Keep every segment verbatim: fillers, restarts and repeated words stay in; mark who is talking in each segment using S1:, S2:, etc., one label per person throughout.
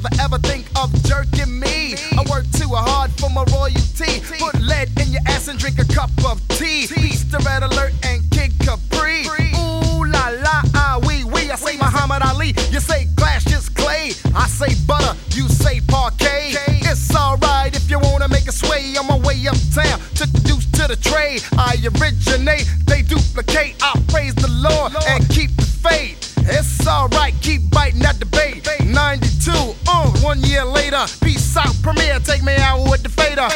S1: I ever think of jerking me. I work too hard for my royalty. Put lead in your ass and drink a cup of tea. Peace to Red Alert and Kid Capri. Ooh la la, ah wee wee. I say Muhammad Ali, you say glass, just clay. I say butter, you say parquet. It's alright if you wanna make a sway. On my way uptown, took the deuce to the trade. I originate, they duplicate. I praise the Lord and keep the faith. It's alright, keep biting at the bait. ninety-two, uh, one year later. Peace out, Premier, take me out with the fader.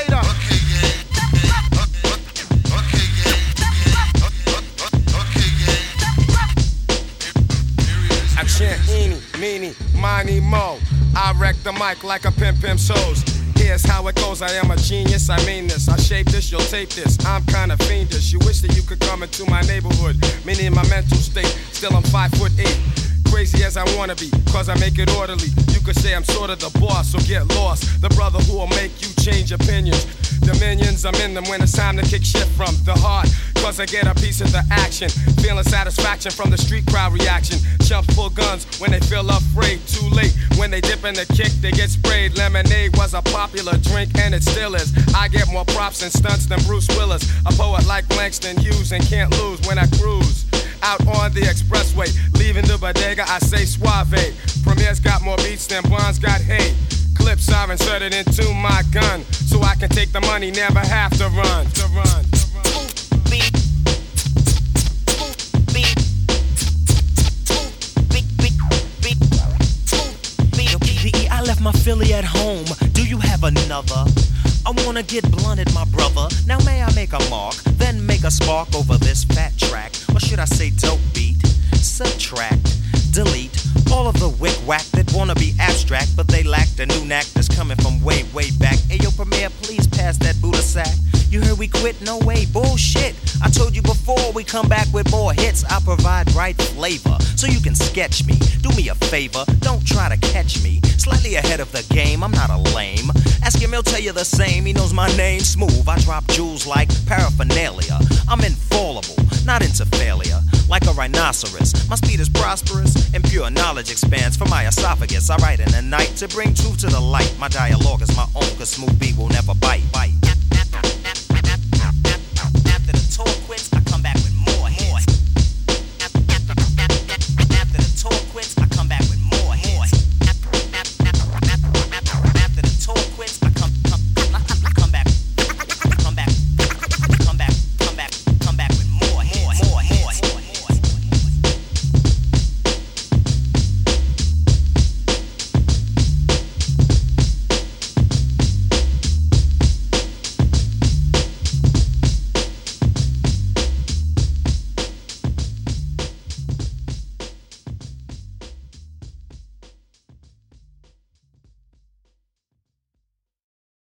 S2: I chant eeny, meeny, miny, mo. I wreck the mic like a pimp pimp shows. Here's how it goes, I am a genius, I mean this. I shape this, you'll tape this, I'm kinda fiendish. You wish that you could come into my neighborhood. Meaning my mental state, still I'm five foot eight. Crazy as I wanna be, cause I make it orderly. You could say I'm sort of the boss, so get lost. The brother who will make you change opinions. Dominions, I'm in them when it's time to kick shit from the heart. Cause I get a piece of the action. Feeling satisfaction from the street crowd reaction. Chumps pull guns when they feel afraid. Too late, when they dip in the kick, they get sprayed. Lemonade was a popular drink and it still is. I get more props and stunts than Bruce Willis. A poet like Langston Hughes and can't lose when I cruise out on the expressway. Leaving the bodega, I say suave. Premier's got more beats than Bonds got hate. Clips are inserted into my gun, so I can take the money, never have to run. To run.
S3: Yo, K D E, I left my Philly at home. Do you have another? I wanna get blunted, my brother. Now may I make a mark, then make a spark over this fat track? Or should I say dope beat? Subtract, delete all of the wick-wack that wanna be abstract, but they lack the new knack that's coming from way, way back. Ayo, Premier, please pass that Buddha sack. You heard we quit? No way, bullshit. I told you before, we come back with more hits. I provide right flavor, so you can sketch me. Do me a favor, don't try to catch me. Slightly ahead of the game, I'm not a lame. Ask him, he'll tell you the same. He knows my name, smooth. I drop jewels like paraphernalia. I'm infallible, not into failure. Like a rhinoceros, my speed is prosperous, and pure knowledge expands from my esophagus. I write in the night to bring truth to the light. My dialogue is my own, cause Smooth B will never bite. bite.